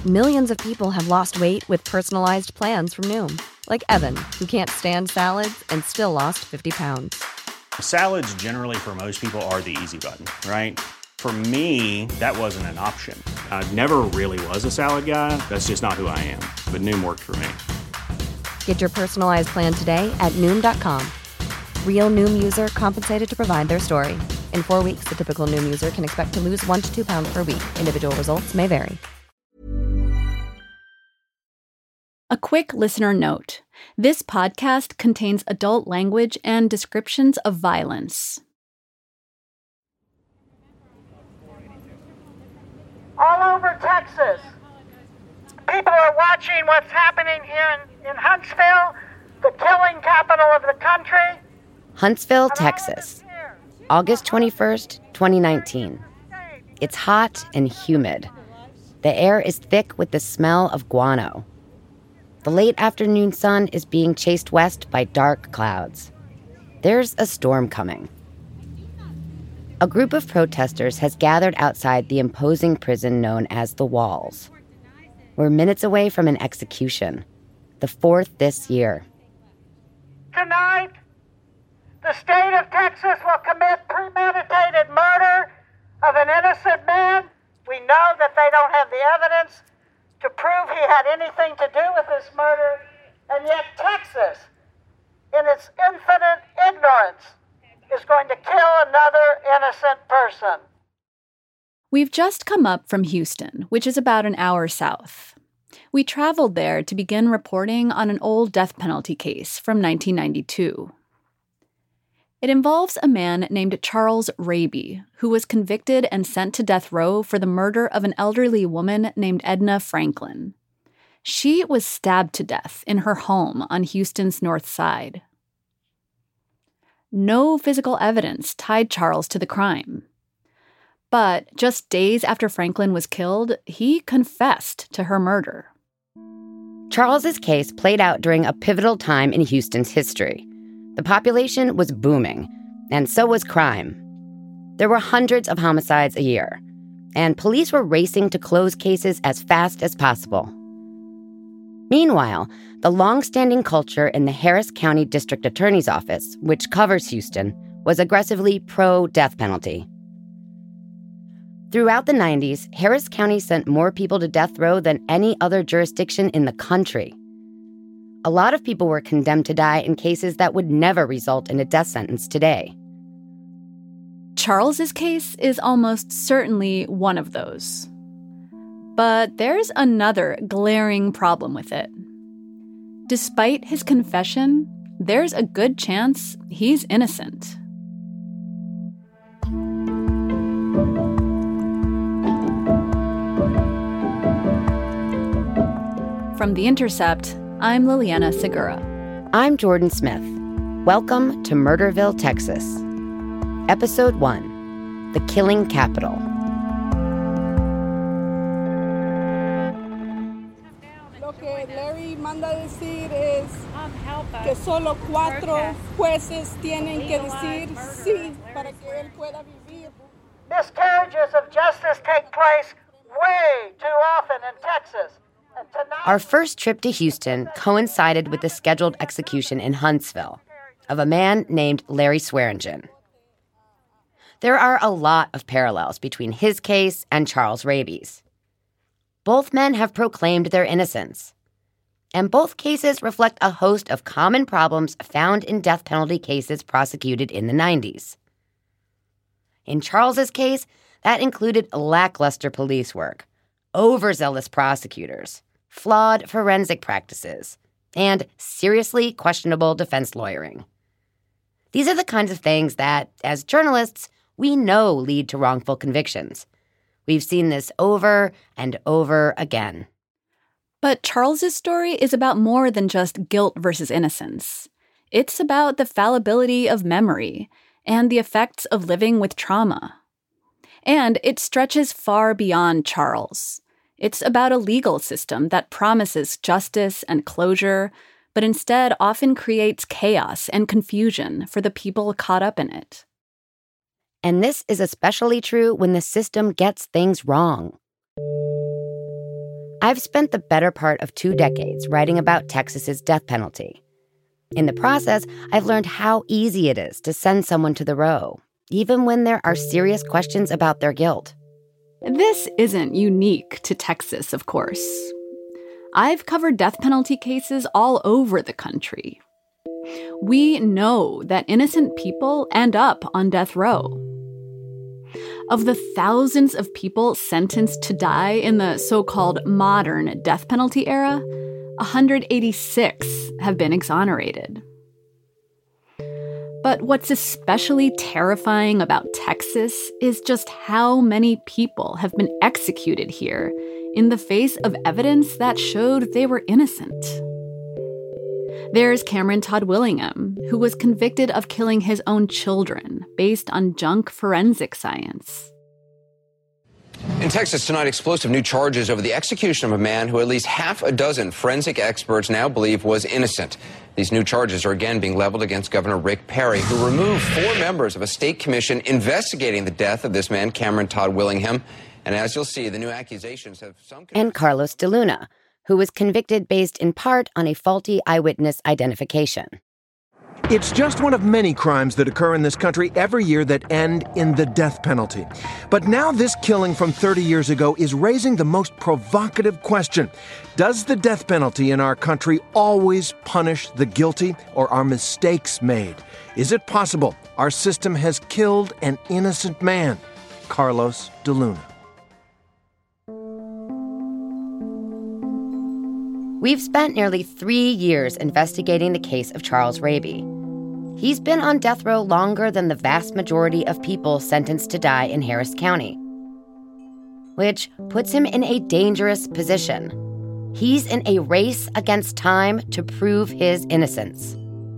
Millions of people have lost weight with personalized plans from Noom. Like Evan, who can't stand salads and still lost 50 pounds. Salads generally for most people are the easy button, right? For me, that wasn't an option. I never really was a salad guy. That's just not who I am. But Noom worked for me. Get your personalized plan today at Noom.com. Real Noom user compensated to provide their story. In 4 weeks, the typical Noom user can expect to lose 1 to 2 pounds per week. Individual results may vary. A quick listener note. This podcast contains adult language and descriptions of violence. All over Texas, people are watching what's happening here in Huntsville, the killing capital of the country. Huntsville, Texas, August 21st, 2019. It's hot and humid. The air is thick with the smell of guano. The late afternoon sun is being chased west by dark clouds. There's a storm coming. A group of protesters has gathered outside the imposing prison known as the Walls. We're minutes away from an execution, the fourth this year. Tonight, the state of Texas will commit premeditated murder of an innocent man. We know that they don't have the evidence to prove he had anything to do with this murder, and yet Texas, in its infinite ignorance, is going to kill another innocent person. We've just come up from Houston, which is about an hour south. We traveled there to begin reporting on an old death penalty case from 1992. It involves a man named Charles Raby, who was convicted and sent to death row for the murder of an elderly woman named Edna Franklin. She was stabbed to death in her home on Houston's north side. No physical evidence tied Charles to the crime. But just days after Franklin was killed, he confessed to her murder. Charles's case played out during a pivotal time in Houston's history. The population was booming, and so was crime. There were hundreds of homicides a year, and police were racing to close cases as fast as possible. Meanwhile, the long-standing culture in the Harris County District Attorney's Office, which covers Houston, was aggressively pro-death penalty. Throughout the 90s, Harris County sent more people to death row than any other jurisdiction in the country. A lot of people were condemned to die in cases that would never result in a death sentence today. Charles's case is almost certainly one of those. But there's another glaring problem with it. Despite his confession, there's a good chance he's innocent. From The Intercept, I'm Liliana Segura. I'm Jordan Smith. Welcome to Murderville, Texas. Episode 1, The Killing Capital. Lo que Larry manda decir es que solo 4 jueces tienen que decir sí para que él pueda vivir. Miscarriages of justice take place way too often in Texas. Our first trip to Houston coincided with the scheduled execution in Huntsville of a man named Larry Swearingen. There are a lot of parallels between his case and Charles Raby's. Both men have proclaimed their innocence. And both cases reflect a host of common problems found in death penalty cases prosecuted in the 90s. In Charles's case, that included lackluster police work, overzealous prosecutors, flawed forensic practices, and seriously questionable defense lawyering. These are the kinds of things that, as journalists, we know lead to wrongful convictions. We've seen this over and over again. But Charles's story is about more than just guilt versus innocence. It's about the fallibility of memory and the effects of living with trauma. And it stretches far beyond Charles. It's about a legal system that promises justice and closure, but instead often creates chaos and confusion for the people caught up in it. And this is especially true when the system gets things wrong. I've spent the better part of 2 decades writing about Texas's death penalty. In the process, I've learned how easy it is to send someone to the row, even when there are serious questions about their guilt. This isn't unique to Texas, of course. I've covered death penalty cases all over the country. We know that innocent people end up on death row. Of the thousands of people sentenced to die in the so-called modern death penalty era, 186 have been exonerated. But what's especially terrifying about Texas is just how many people have been executed here in the face of evidence that showed they were innocent. There's Cameron Todd Willingham, who was convicted of killing his own children based on junk forensic science. In Texas tonight, explosive new charges over the execution of a man who at least half a dozen forensic experts now believe was innocent. These new charges are again being leveled against Governor Rick Perry, who removed 4 members of a state commission investigating the death of this man, Cameron Todd Willingham. And as you'll see, the new accusations have some... And Carlos de Luna, who was convicted based in part on a faulty eyewitness identification. It's just one of many crimes that occur in this country every year that end in the death penalty. But now this killing from 30 years ago is raising the most provocative question. Does the death penalty in our country always punish the guilty, or are mistakes made? Is it possible our system has killed an innocent man? Carlos de Luna. We've spent nearly 3 years investigating the case of Charles Raby. He's been on death row longer than the vast majority of people sentenced to die in Harris County, which puts him in a dangerous position. He's in a race against time to prove his innocence.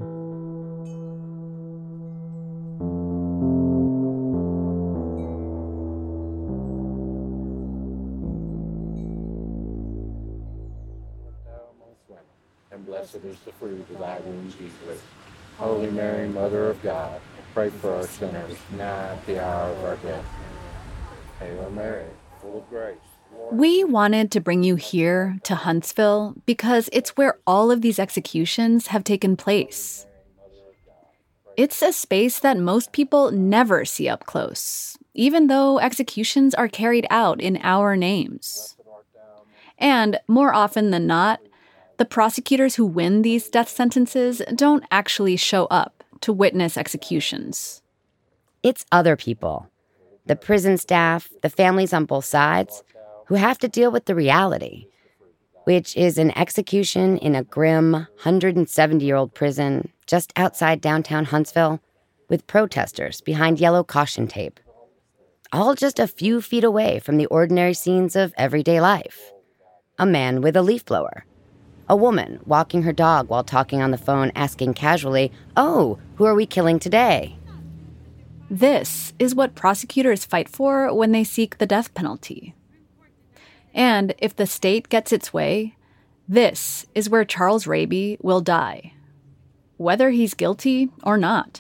And blessed is the fruit of thy womb, Jesus. Holy Mary, Mother of God, pray for our sinners, now at the hour of our death. Hail Mary, full of grace. We wanted to bring you here to Huntsville because it's where all of these executions have taken place. It's a space that most people never see up close, even though executions are carried out in our names. And more often than not, the prosecutors who win these death sentences don't actually show up to witness executions. It's other people, the prison staff, the families on both sides, who have to deal with the reality, which is an execution in a grim 170-year-old prison just outside downtown Huntsville with protesters behind yellow caution tape, all just a few feet away from the ordinary scenes of everyday life. A man with a leaf blower. A woman walking her dog while talking on the phone, asking casually, "Oh, who are we killing today?" This is what prosecutors fight for when they seek the death penalty. And if the state gets its way, this is where Charles Raby will die, whether he's guilty or not.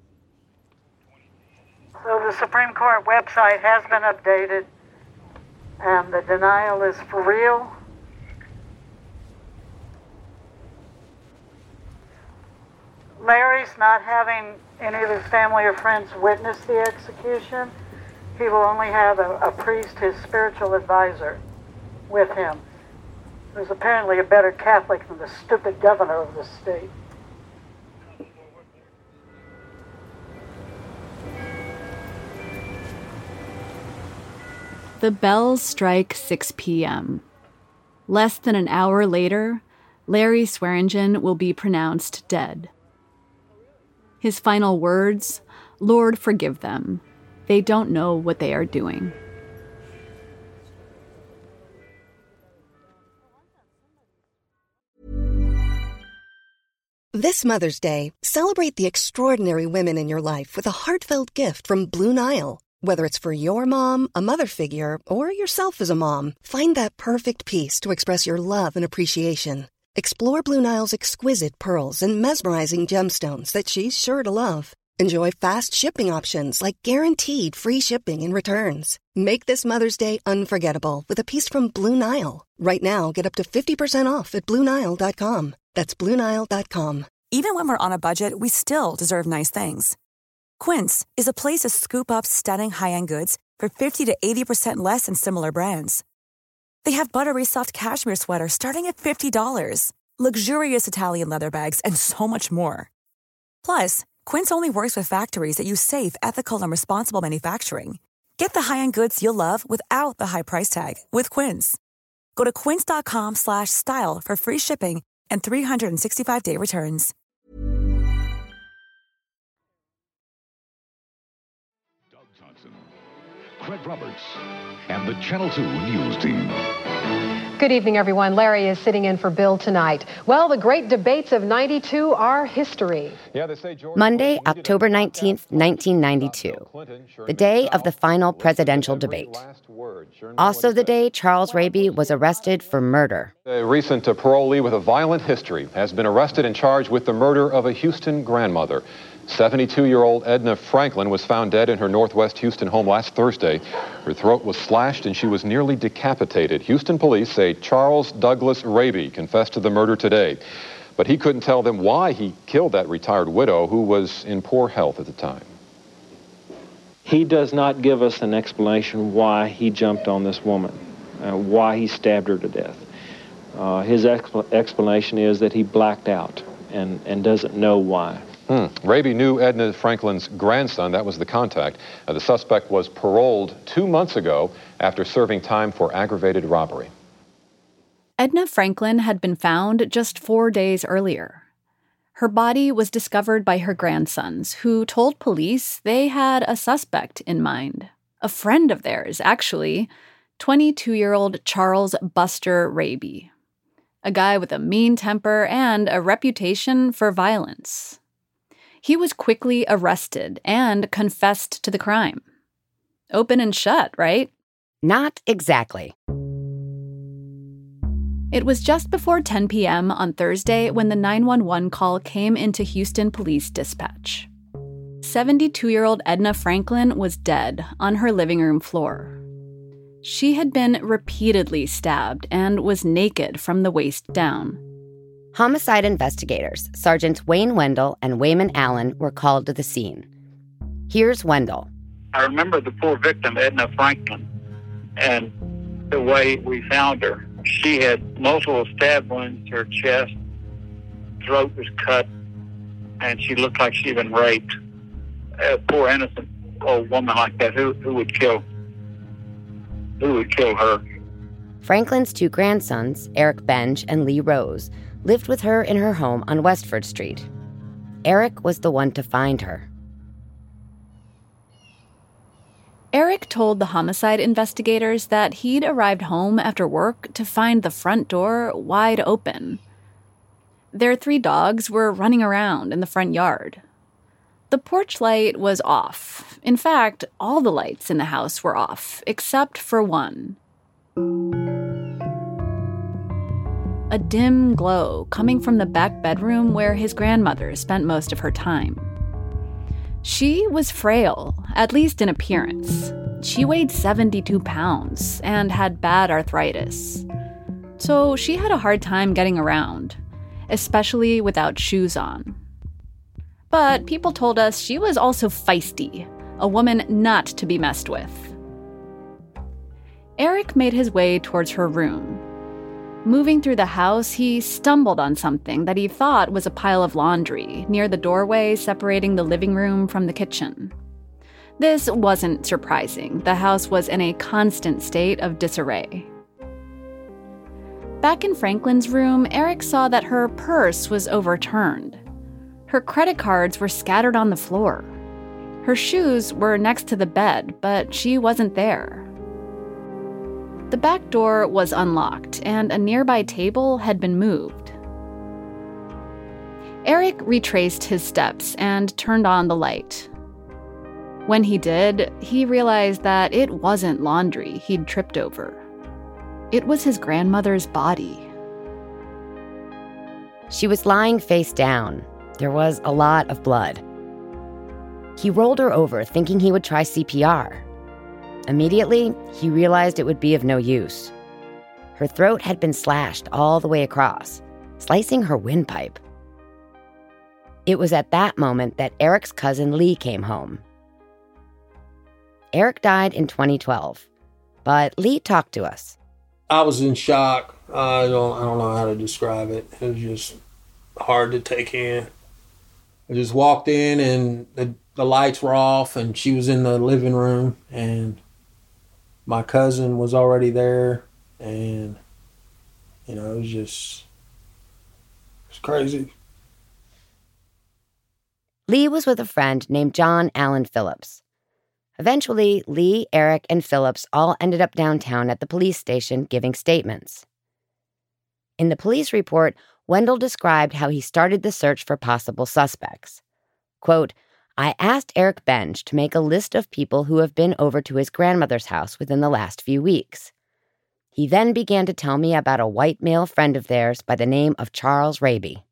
So the Supreme Court website has been updated, and the denial is for real. Larry's not having any of his family or friends witness the execution. He will only have a priest, his spiritual advisor, with him, who's apparently a better Catholic than the stupid governor of the state. The bells strike 6 p.m. Less than an hour later, Larry Swearingen will be pronounced dead. His final words, "Lord, forgive them. They don't know what they are doing." This Mother's Day, celebrate the extraordinary women in your life with a heartfelt gift from Blue Nile. Whether it's for your mom, a mother figure, or yourself as a mom, find that perfect piece to express your love and appreciation. Explore Blue Nile's exquisite pearls and mesmerizing gemstones that she's sure to love. Enjoy fast shipping options like guaranteed free shipping and returns. Make this Mother's Day unforgettable with a piece from Blue Nile. Right now, get up to 50% off at BlueNile.com. That's BlueNile.com. Even when we're on a budget, we still deserve nice things. Quince is a place to scoop up stunning high-end goods for 50 to 80% less than similar brands. They have buttery soft cashmere sweaters starting at $50, luxurious Italian leather bags, and so much more. Plus, Quince only works with factories that use safe, ethical, and responsible manufacturing. Get the high-end goods you'll love without the high price tag with Quince. Go to quince.com/style for free shipping and 365-day returns. Doug Thompson, Craig Roberts, and the Channel 2 News Team. Good evening, everyone. Larry is sitting in for Bill tonight. Well, the great debates of 92 are history. Monday, October 19th, 1992, the day of the final presidential debate. Also the day Charles Raby was arrested for murder. A recent parolee with a violent history has been arrested and charged with the murder of a Houston grandmother. 72-year-old Edna Franklin was found dead in her Northwest Houston home last Thursday. Her throat was slashed and she was nearly decapitated. Houston police say Charles Douglas Raby confessed to the murder today, but he couldn't tell them why he killed that retired widow who was in poor health at the time. He does not give us an explanation why he jumped on this woman, why he stabbed her to death. His explanation is that he blacked out and doesn't know why. Raby knew Edna Franklin's grandson. That was the contact. The suspect was paroled 2 months ago after serving time for aggravated robbery. Edna Franklin had been found just 4 days earlier. Her body was discovered by her grandsons, who told police they had a suspect in mind. A friend of theirs, actually, 22-year-old Charles Buster Raby. A guy with a mean temper and a reputation for violence. He was quickly arrested and confessed to the crime. Open and shut, right? Not exactly. It was just before 10 p.m. on Thursday when the 911 call came into Houston Police Dispatch. 72-year-old Edna Franklin was dead on her living room floor. She had been repeatedly stabbed and was naked from the waist down. Homicide investigators, Sergeants Wayne Wendell and Wayman Allen, were called to the scene. Here's Wendell. I remember the poor victim, Edna Franklin, and the way we found her. She had multiple stab wounds to her chest, throat was cut, and she looked like she'd been raped. A poor innocent old woman like that, who would kill her? Franklin's two grandsons, Eric Benj and Lee Rose, lived with her in her home on Westford Street. Eric was the one to find her. Eric told the homicide investigators that he'd arrived home after work to find the front door wide open. Their 3 dogs were running around in the front yard. The porch light was off. In fact, all the lights in the house were off, except for one. A dim glow coming from the back bedroom where his grandmother spent most of her time. She was frail, at least in appearance. She weighed 72 pounds and had bad arthritis. So she had a hard time getting around, especially without shoes on. But people told us she was also feisty, a woman not to be messed with. Eric made his way towards her room. Moving through the house, he stumbled on something that he thought was a pile of laundry near the doorway separating the living room from the kitchen. This wasn't surprising. The house was in a constant state of disarray. Back in Franklin's room, Eric saw that her purse was overturned. Her credit cards were scattered on the floor. Her shoes were next to the bed, but she wasn't there. The back door was unlocked, and a nearby table had been moved. Eric retraced his steps and turned on the light. When he did, he realized that it wasn't laundry he'd tripped over. It was his grandmother's body. She was lying face down. There was a lot of blood. He rolled her over, thinking he would try CPR. Immediately, he realized it would be of no use. Her throat had been slashed all the way across, slicing her windpipe. It was at that moment that Eric's cousin Lee came home. Eric died in 2012, but Lee talked to us. I was in shock. I don't know how to describe it. It was just hard to take in. I just walked in and the lights were off and she was in the living room and my cousin was already there and, it was crazy. Lee was with a friend named John Allen Phillips. Eventually, Lee, Eric, and Phillips all ended up downtown at the police station giving statements. In the police report, Wendell described how he started the search for possible suspects. Quote, "I asked Eric Benge to make a list of people who have been over to his grandmother's house within the last few weeks. He then began to tell me about a white male friend of theirs by the name of Charles Raby."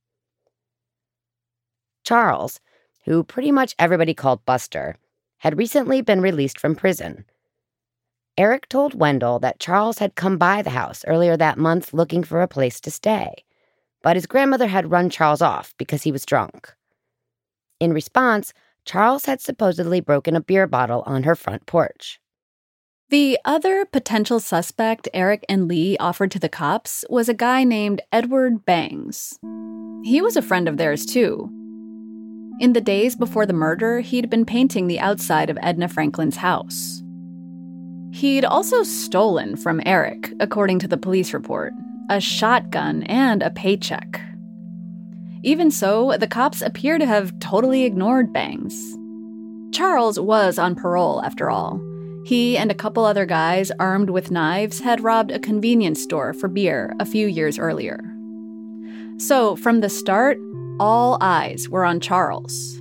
Charles, who pretty much everybody called Buster, had recently been released from prison. Eric told Wendell that Charles had come by the house earlier that month looking for a place to stay, but his grandmother had run Charles off because he was drunk. In response, Charles had supposedly broken a beer bottle on her front porch. The other potential suspect Eric and Lee offered to the cops was a guy named Edward Bangs. He was a friend of theirs, too. In the days before the murder, he'd been painting the outside of Edna Franklin's house. He'd also stolen from Eric, according to the police report, a shotgun and a paycheck. Even so, the cops appear to have totally ignored Bangs. Charles was on parole, after all. He and a couple other guys armed with knives had robbed a convenience store for beer a few years earlier. So, from the start, all eyes were on Charles.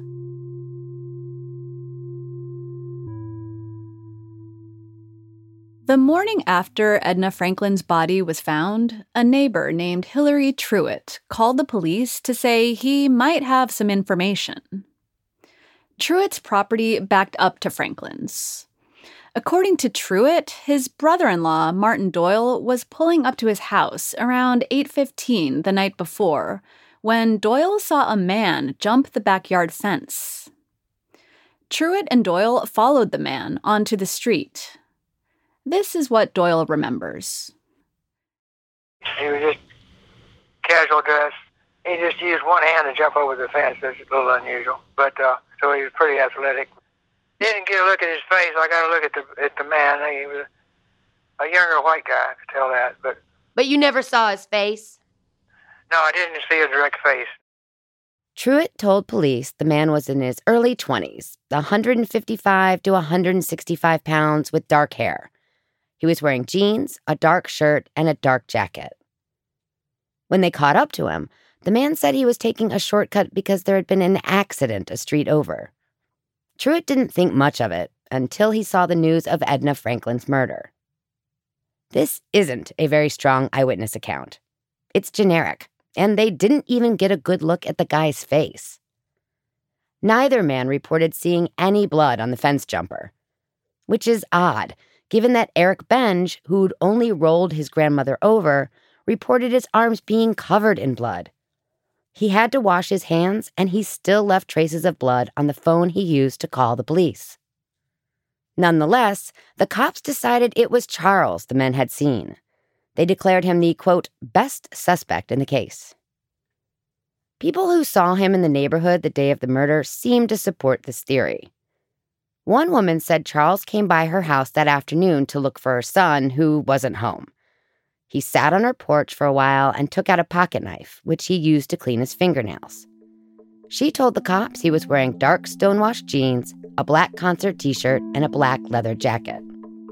The morning after Edna Franklin's body was found, a neighbor named Hillary Truitt called the police to say he might have some information. Truitt's property backed up to Franklin's. According to Truitt, his brother-in-law, Martin Doyle, was pulling up to his house around 8:15 the night before when Doyle saw a man jump the backyard fence. Truitt and Doyle followed the man onto the street. This is what Doyle remembers. He was just casual dress. He just used one hand to jump over the fence. That's a little unusual. But so he was pretty athletic. Didn't get a look at his face. I got to look at the man. He was a younger white guy, I could tell that. But you never saw his face? No, I didn't see a direct face. Truitt told police the man was in his early 20s, 155 to 165 pounds with dark hair. He was wearing jeans, a dark shirt, and a dark jacket. When they caught up to him, the man said he was taking a shortcut because there had been an accident a street over. Truitt didn't think much of it until he saw the news of Edna Franklin's murder. This isn't a very strong eyewitness account. It's generic, and they didn't even get a good look at the guy's face. Neither man reported seeing any blood on the fence jumper, which is odd, given that Eric Benge, who'd only rolled his grandmother over, reported his arms being covered in blood. He had to wash his hands, and he still left traces of blood on the phone he used to call the police. Nonetheless, the cops decided it was Charles the men had seen. They declared him the, quote, best suspect in the case. People who saw him in the neighborhood the day of the murder seemed to support this theory. One woman said Charles came by her house that afternoon to look for her son, who wasn't home. He sat on her porch for a while and took out a pocket knife, which he used to clean his fingernails. She told the cops he was wearing dark stonewashed jeans, a black concert t-shirt, and a black leather jacket.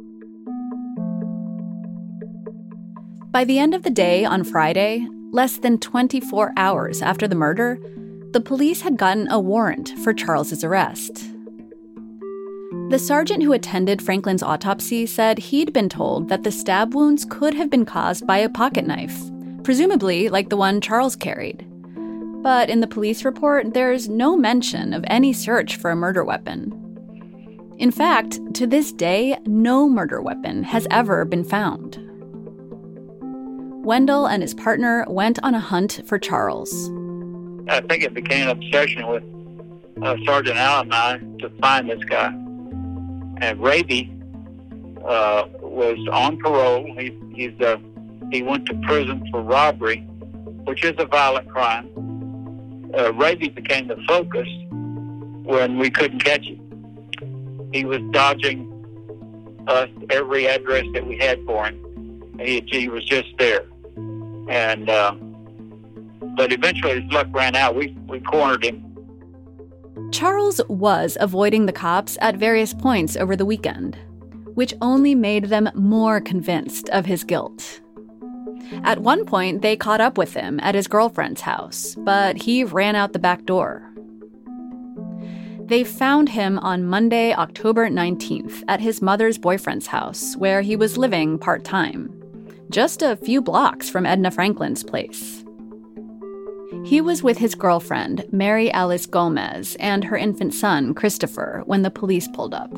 By the end of the day on Friday, less than 24 hours after the murder, the police had gotten a warrant for Charles's arrest. The sergeant who attended Franklin's autopsy said he'd been told that the stab wounds could have been caused by a pocket knife, presumably like the one Charles carried. But in the police report, there's no mention of any search for a murder weapon. In fact, to this day, no murder weapon has ever been found. Wendell and his partner went on a hunt for Charles. I think it became an obsession with Sergeant Allen and I to find this guy. And Raby was on parole. He went to prison for robbery, which is a violent crime. Raby became the focus when we couldn't catch him. He was dodging us every address that we had for him. He was just there. And but eventually his luck ran out. We cornered him. Charles was avoiding the cops at various points over the weekend, which only made them more convinced of his guilt. At one point, they caught up with him at his girlfriend's house, but he ran out the back door. They found him on Monday, October 19th, at his mother's boyfriend's house, where he was living part-time, just a few blocks from Edna Franklin's place. He was with his girlfriend, Mary Alice Gomez, and her infant son, Christopher, when the police pulled up.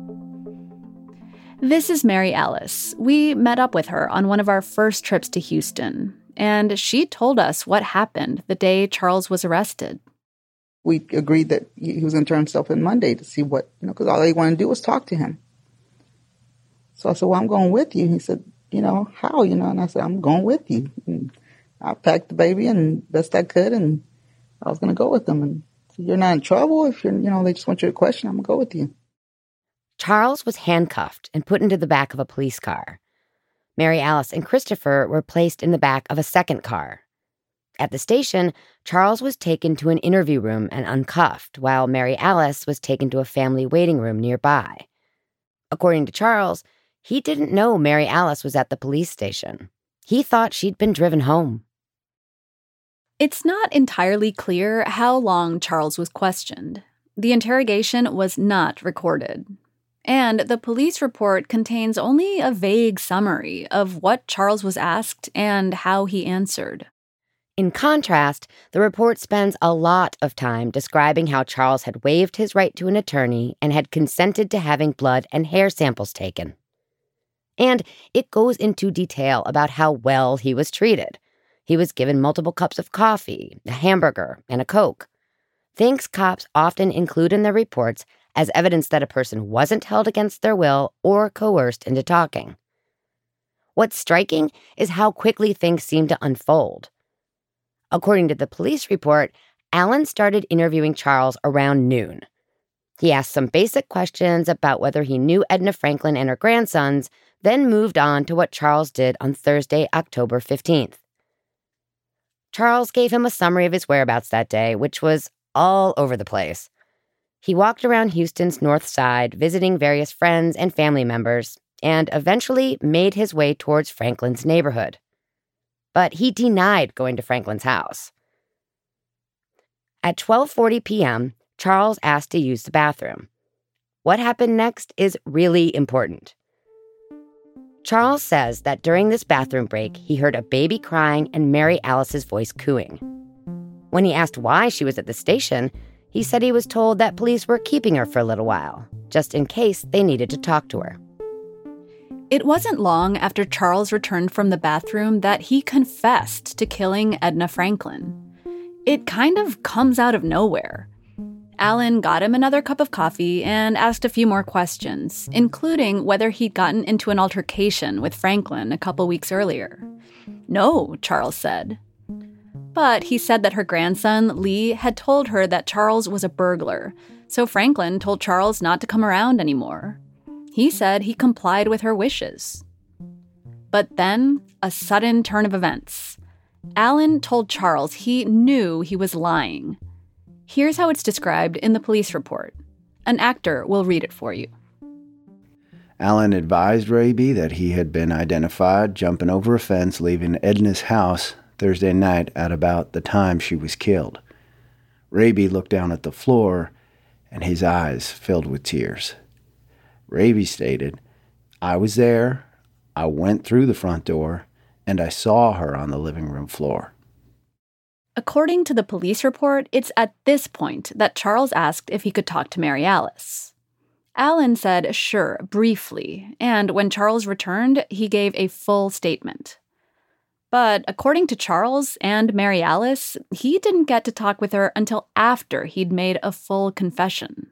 This is Mary Alice. We met up with her on one of our first trips to Houston, and she told us what happened the day Charles was arrested. We agreed that he was going to turn himself in Monday to see what, because all they wanted to do was talk to him. So I said, well, I'm going with you. He said, how, and I said, I'm going with you. And I packed the baby and best I could, and I was going to go with them. And so you're not in trouble if they just want you to question, I'm going to go with you. Charles was handcuffed and put into the back of a police car. Mary Alice and Christopher were placed in the back of a second car. At the station, Charles was taken to an interview room and uncuffed, while Mary Alice was taken to a family waiting room nearby. According to Charles, he didn't know Mary Alice was at the police station. He thought she'd been driven home. It's not entirely clear how long Charles was questioned. The interrogation was not recorded. And the police report contains only a vague summary of what Charles was asked and how he answered. In contrast, the report spends a lot of time describing how Charles had waived his right to an attorney and had consented to having blood and hair samples taken. And it goes into detail about how well he was treated. He was given multiple cups of coffee, a hamburger, and a Coke. Things cops often include in their reports as evidence that a person wasn't held against their will or coerced into talking. What's striking is how quickly things seem to unfold. According to the police report, Allen started interviewing Charles around noon. He asked some basic questions about whether he knew Edna Franklin and her grandsons, then moved on to what Charles did on Thursday, October 15th. Charles gave him a summary of his whereabouts that day, which was all over the place. He walked around Houston's north side, visiting various friends and family members, and eventually made his way towards Franklin's neighborhood. But he denied going to Franklin's house. At 12:40 p.m., Charles asked to use the bathroom. What happened next is really important. Charles says that during this bathroom break, he heard a baby crying and Mary Alice's voice cooing. When he asked why she was at the station, he said he was told that police were keeping her for a little while, just in case they needed to talk to her. It wasn't long after Charles returned from the bathroom that he confessed to killing Edna Franklin. It kind of comes out of nowhere. Allen got him another cup of coffee and asked a few more questions, including whether he'd gotten into an altercation with Franklin a couple weeks earlier. No, Charles said. But he said that her grandson, Lee, had told her that Charles was a burglar, so Franklin told Charles not to come around anymore. He said he complied with her wishes. But then, a sudden turn of events. Allen told Charles he knew he was lying. Here's how it's described in the police report. An actor will read it for you. Allen advised Raby that he had been identified jumping over a fence leaving Edna's house Thursday night at about the time she was killed. Raby looked down at the floor, and his eyes filled with tears. Raby stated, "I was there, I went through the front door, and I saw her on the living room floor." According to the police report, it's at this point that Charles asked if he could talk to Mary Alice. Alan said sure, briefly, and when Charles returned, he gave a full statement. But according to Charles and Mary Alice, he didn't get to talk with her until after he'd made a full confession.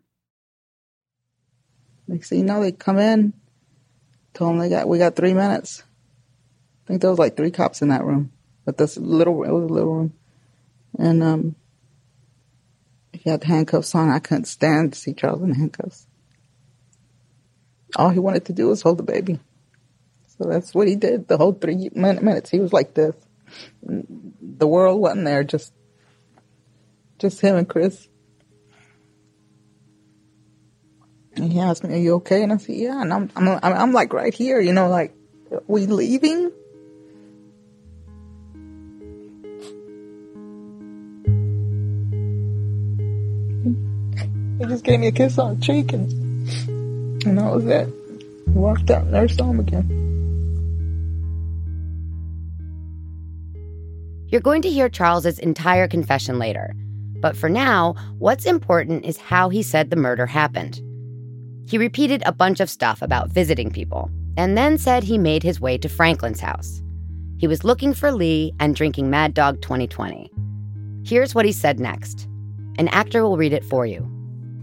Next thing you know, they come in, told them we got 3 minutes. I think there was like 3 cops in that room, but it was a little room. And he had handcuffs on. I couldn't stand to see Charles in handcuffs. All he wanted to do was hold the baby. So that's what he did the whole 3 minutes. He was like this. The world wasn't there, just him and Chris. And he asked me, "Are you okay?" And I said, "Yeah." And I'm like right here, like, we leaving? He just gave me a kiss on the cheek, and that was it. He walked out and nursed home again. You're going to hear Charles's entire confession later. But for now, what's important is how he said the murder happened. He repeated a bunch of stuff about visiting people, and then said he made his way to Franklin's house. He was looking for Lee and drinking Mad Dog 2020. Here's what he said next. An actor will read it for you.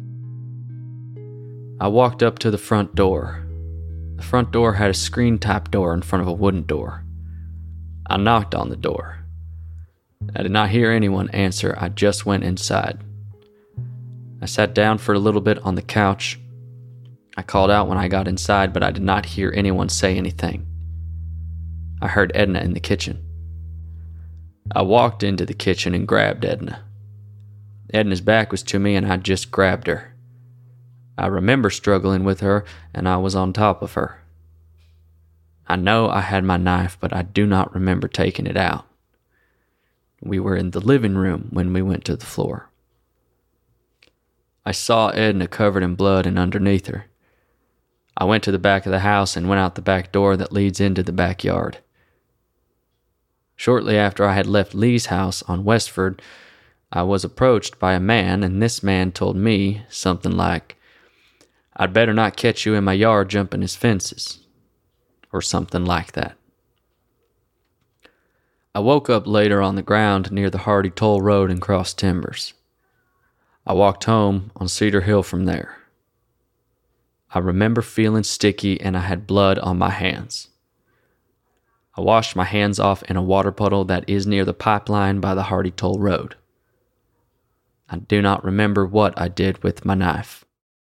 I walked up to the front door. The front door had a screen-type door in front of a wooden door. I knocked on the door. I did not hear anyone answer. I just went inside. I sat down for a little bit on the couch. I called out when I got inside, but I did not hear anyone say anything. I heard Edna in the kitchen. I walked into the kitchen and grabbed Edna. Edna's back was to me, and I just grabbed her. I remember struggling with her, and I was on top of her. I know I had my knife, but I do not remember taking it out. We were in the living room when we went to the floor. I saw Edna covered in blood and underneath her. I went to the back of the house and went out the back door that leads into the backyard. Shortly after I had left Lee's house on Westford, I was approached by a man, and this man told me something like, "I'd better not catch you in my yard jumping his fences," or something like that. I woke up later on the ground near the Hardy Toll Road in Cross Timbers. I walked home on Cedar Hill from there. I remember feeling sticky and I had blood on my hands. I washed my hands off in a water puddle that is near the pipeline by the Hardy Toll Road. I do not remember what I did with my knife.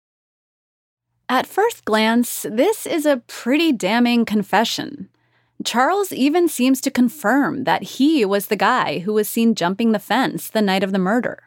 At first glance, this is a pretty damning confession. Charles even seems to confirm that he was the guy who was seen jumping the fence the night of the murder.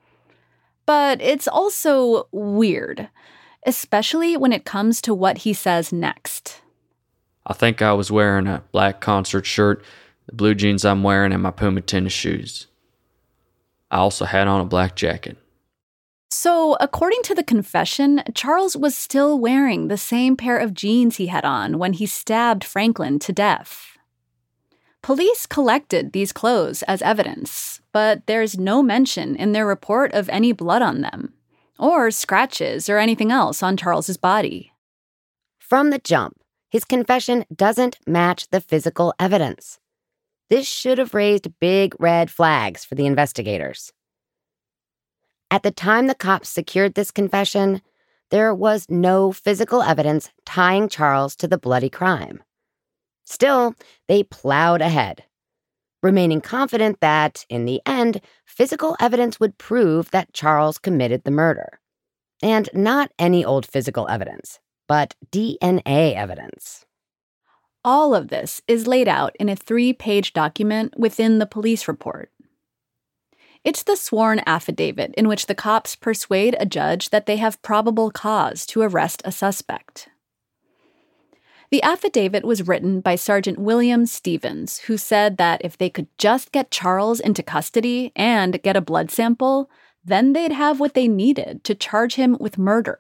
But it's also weird, especially when it comes to what he says next. I think I was wearing a black concert shirt, the blue jeans I'm wearing, and my Puma tennis shoes. I also had on a black jacket. So, according to the confession, Charles was still wearing the same pair of jeans he had on when he stabbed Franklin to death. Police collected these clothes as evidence, but there's no mention in their report of any blood on them, or scratches or anything else on Charles's body. From the jump, his confession doesn't match the physical evidence. This should have raised big red flags for the investigators. At the time the cops secured this confession, there was no physical evidence tying Charles to the bloody crime. Still, they plowed ahead, remaining confident that, in the end, physical evidence would prove that Charles committed the murder. And not any old physical evidence, but DNA evidence. All of this is laid out in a 3-page document within the police report. It's the sworn affidavit in which the cops persuade a judge that they have probable cause to arrest a suspect. The affidavit was written by Sergeant William Stevens, who said that if they could just get Charles into custody and get a blood sample, then they'd have what they needed to charge him with murder.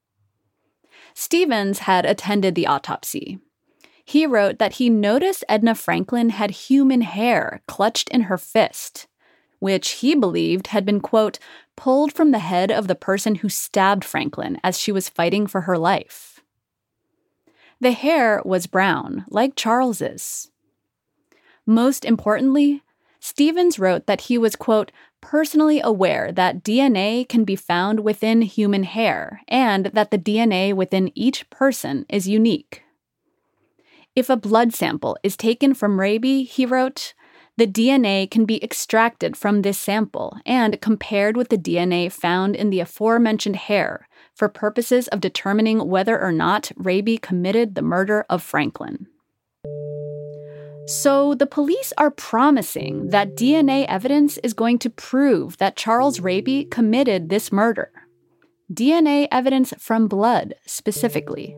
Stevens had attended the autopsy. He wrote that he noticed Edna Franklin had human hair clutched in her fist, which he believed had been, quote, pulled from the head of the person who stabbed Franklin as she was fighting for her life. The hair was brown, like Charles's. Most importantly, Stevens wrote that he was, quote, personally aware that DNA can be found within human hair and that the DNA within each person is unique. If a blood sample is taken from Raby, he wrote, the DNA can be extracted from this sample and compared with the DNA found in the aforementioned hair for purposes of determining whether or not Raby committed the murder of Franklin. So the police are promising that DNA evidence is going to prove that Charles Raby committed this murder. DNA evidence from blood, specifically.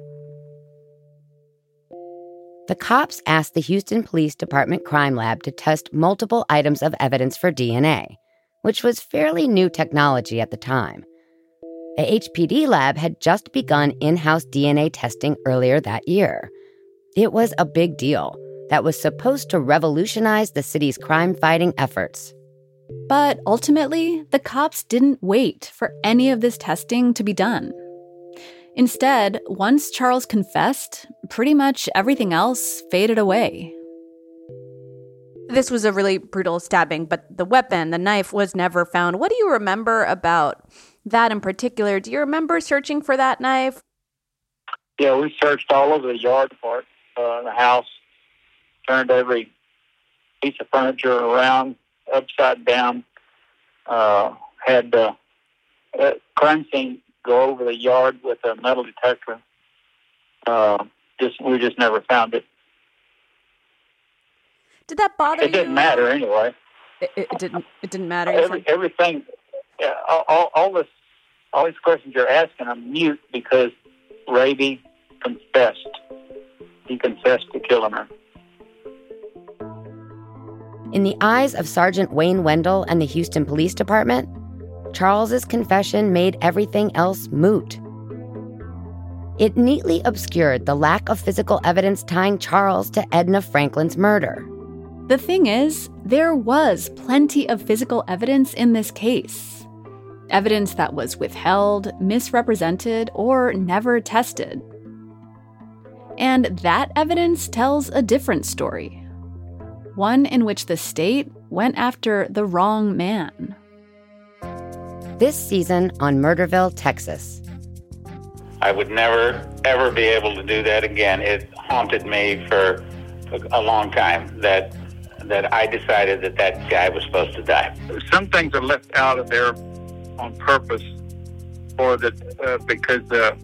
The cops asked the Houston Police Department Crime Lab to test multiple items of evidence for DNA, which was fairly new technology at the time. The HPD lab had just begun in-house DNA testing earlier that year. It was a big deal that was supposed to revolutionize the city's crime-fighting efforts. But ultimately, the cops didn't wait for any of this testing to be done. Instead, once Charles confessed, pretty much everything else faded away. This was a really brutal stabbing, but the weapon, the knife, was never found. What do you remember about that in particular? Do you remember searching for that knife? Yeah, we searched all over the yard for it, the house, turned every piece of furniture around, upside down, had crime scene go over the yard with a metal detector. We just never found it. Did that bother you? It didn't matter anyway. It didn't matter. Everything. Yeah, all these questions you're asking, I'm mute because Raby confessed. He confessed to killing her. In the eyes of Sergeant Wayne Wendell and the Houston Police Department, Charles's confession made everything else moot. It neatly obscured the lack of physical evidence tying Charles to Edna Franklin's murder. The thing is, there was plenty of physical evidence in this case. Evidence that was withheld, misrepresented, or never tested. And that evidence tells a different story. One in which the state went after the wrong man. This season on Murderville, Texas. I would never, ever be able to do that again. It haunted me for a long time that I decided that guy was supposed to die. Some things are left out of there on purpose, because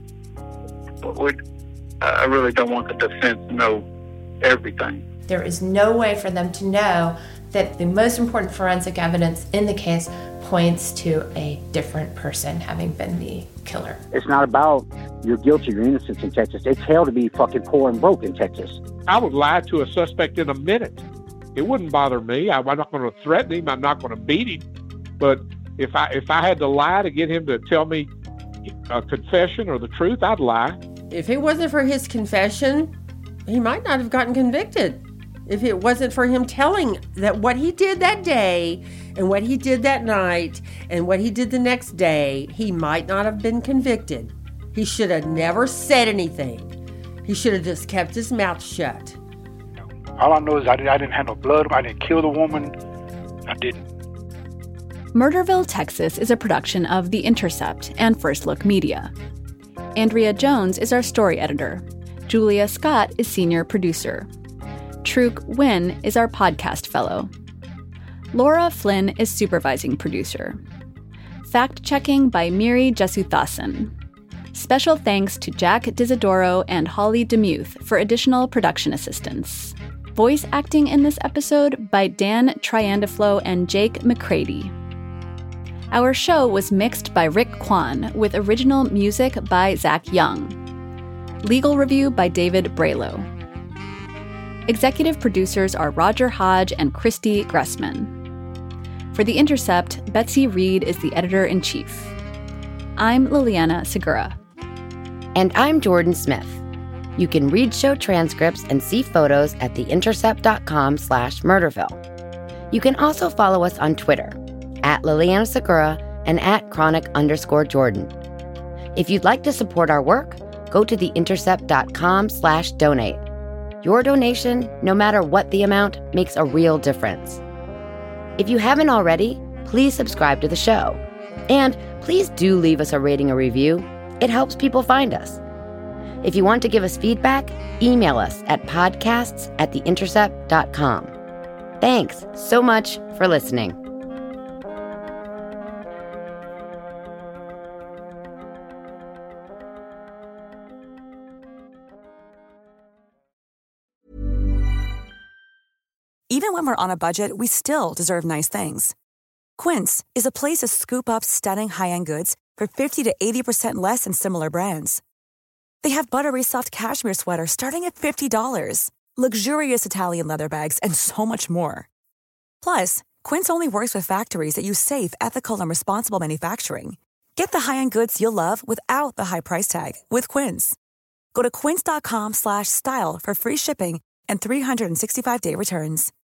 I really don't want the defense to know everything. There is no way for them to know that the most important forensic evidence in the case points to a different person having been the killer. It's not about you're guilty or innocent in Texas. It's hell to be fucking poor and broke in Texas. I would lie to a suspect in a minute. It wouldn't bother me. I'm not going to threaten him. I'm not going to beat him. But if I had to lie to get him to tell me a confession or the truth, I'd lie. If it wasn't for his confession, he might not have gotten convicted. If it wasn't for him telling that what he did that day and what he did that night and what he did the next day, he might not have been convicted. He should have never said anything. He should have just kept his mouth shut. All I know is I didn't have no blood. I didn't kill the woman. I didn't. Murderville, Texas is a production of The Intercept and First Look Media. Andrea Jones is our story editor. Julia Scott is senior producer. Truk Wynn is our podcast fellow. Laura Flynn is supervising producer. Fact-checking by Miri Jesuthasan. Special thanks to Jack Disidoro and Holly DeMuth for additional production assistance. Voice acting in this episode by Dan Triandaflo and Jake McCready. Our show was mixed by Rick Kwan with original music by Zach Young. Legal review by David Braylow. Executive producers are Roger Hodge and Christy Gressman. For The Intercept, Betsy Reed is the editor-in-chief. I'm Liliana Segura. And I'm Jordan Smith. You can read show transcripts and see photos at theintercept.com/Murderville. You can also follow us on Twitter at Liliana Segura, and at chronic_Jordan. If you'd like to support our work, go to theintercept.com/donate. Your donation, no matter what the amount, makes a real difference. If you haven't already, please subscribe to the show. And please do leave us a rating or review. It helps people find us. If you want to give us feedback, email us at podcasts@theintercept.com. Thanks so much for listening. Even when we're on a budget, we still deserve nice things. Quince is a place to scoop up stunning high-end goods for 50 to 80% less than similar brands. They have buttery soft cashmere sweaters starting at $50, luxurious Italian leather bags, and so much more. Plus, Quince only works with factories that use safe, ethical, and responsible manufacturing. Get the high-end goods you'll love without the high price tag with Quince. Go to quince.com/style for free shipping and 365-day returns.